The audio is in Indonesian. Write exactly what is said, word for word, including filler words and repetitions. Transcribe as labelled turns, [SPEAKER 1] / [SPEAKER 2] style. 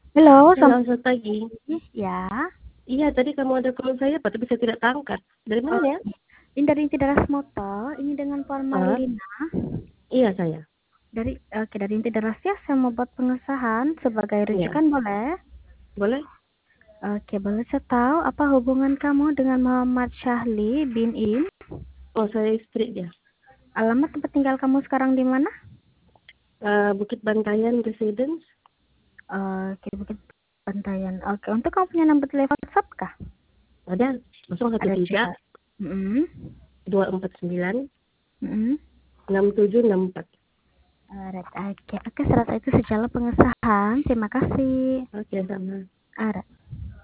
[SPEAKER 1] Halo,
[SPEAKER 2] Halo,
[SPEAKER 1] selamat
[SPEAKER 2] selamat pagi.
[SPEAKER 1] pagi. Ya.
[SPEAKER 2] Iya, tadi kamu ada call saya, Pak, tapi saya tidak terangkat. Dari mana ya?
[SPEAKER 1] Oke. Ini dari Inti Daras Moto. Ini dengan Puan
[SPEAKER 2] Ah,
[SPEAKER 1] Marlina.
[SPEAKER 2] iya saya.
[SPEAKER 1] Dari oke dari Inti Daras ya. Saya mau buat pengesahan sebagai
[SPEAKER 2] Iya,
[SPEAKER 1] rujukan boleh?
[SPEAKER 2] boleh?
[SPEAKER 1] Oke, boleh saya tahu apa hubungan kamu dengan Muhammad Syahli bin Im?
[SPEAKER 2] Oh, saya istri dia.
[SPEAKER 1] Alamat tempat tinggal kamu sekarang di mana?
[SPEAKER 2] Ah, Bukit Bantayan Residence.
[SPEAKER 1] Oke, Bukit Bantayan. Oke, untuk kamu punya nomor telepon WhatsApp kah?
[SPEAKER 2] Ada nol satu
[SPEAKER 1] Ada
[SPEAKER 2] tiga
[SPEAKER 1] juga. Mm-mm.
[SPEAKER 2] dua empat sembilan
[SPEAKER 1] Mm-mm.
[SPEAKER 2] enam tujuh enam empat.
[SPEAKER 1] Alright, oke. Oke, serasa itu sejalan pengesahan. Terima kasih.
[SPEAKER 2] Oke, sama.
[SPEAKER 1] Alright.